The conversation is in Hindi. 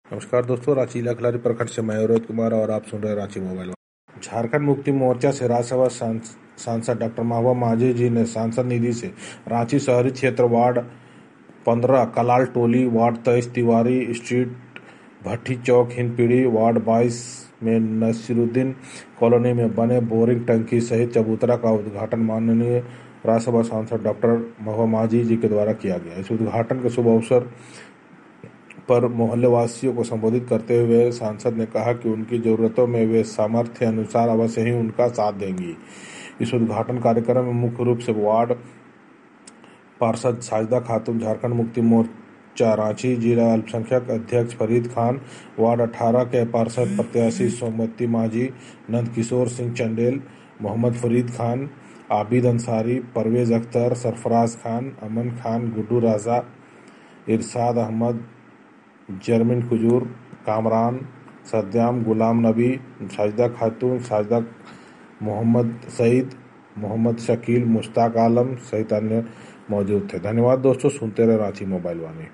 नमस्कार दोस्तों, रांची लखलरी प्रखंड से मैं रोहित कुमार और आप सुन रहे हैं रांची मोबाइल। झारखंड मुक्ति मोर्चा से राज्यसभा सांसद डॉक्टर महबूबा माझी जी ने सांसद निधि से रांची शहरी क्षेत्र ward 15 Kalal Toli, ward 23 Tiwari street, Bhatti Chowk, Hindpiri, ward 22 में नसीरुद्दीन कॉलोनी में बने बोरिंग टंकी सहित चबूतरा का उद्घाटन माननीय राज्यसभा सांसद डॉक्टर महबूबा माझी जी के द्वारा किया गया। इस उद्घाटन के शुभ अवसर पर मोहल्ले वासियों को संबोधित करते हुए सांसद ने कहा कि उनकी जरूरतों में वे सामर्थ्य अनुसार अवश्य ही उनका साथ देंगी। इस उद्घाटन कार्यक्रम में मुख्य रूप से वार्ड पार्षद साजिदा खातून, झारखंड मुक्ति मोर्चा रांची जिला अल्पसंख्यक अध्यक्ष फरीद खान, वार्ड 18 के पार्षद प्रत्याशी सोमवती माझी, नंदकिशोर सिंह चंडेल, मोहम्मद फरीद खान, आबिद अंसारी, परवेज अख्तर, सरफराज खान, अमन खान, गुड्डू राजा, इरशाद अहमद, जरमीन कुजूर, कामरान, सद्दाम, गुलाम नबी, साजिदा खातून, साजिदा, मोहम्मद सईद, मोहम्मद शकील, मुश्ताक आलम सहित अन्य मौजूद थे। धन्यवाद दोस्तों, सुनते रहे रांची मोबाइल वाणी।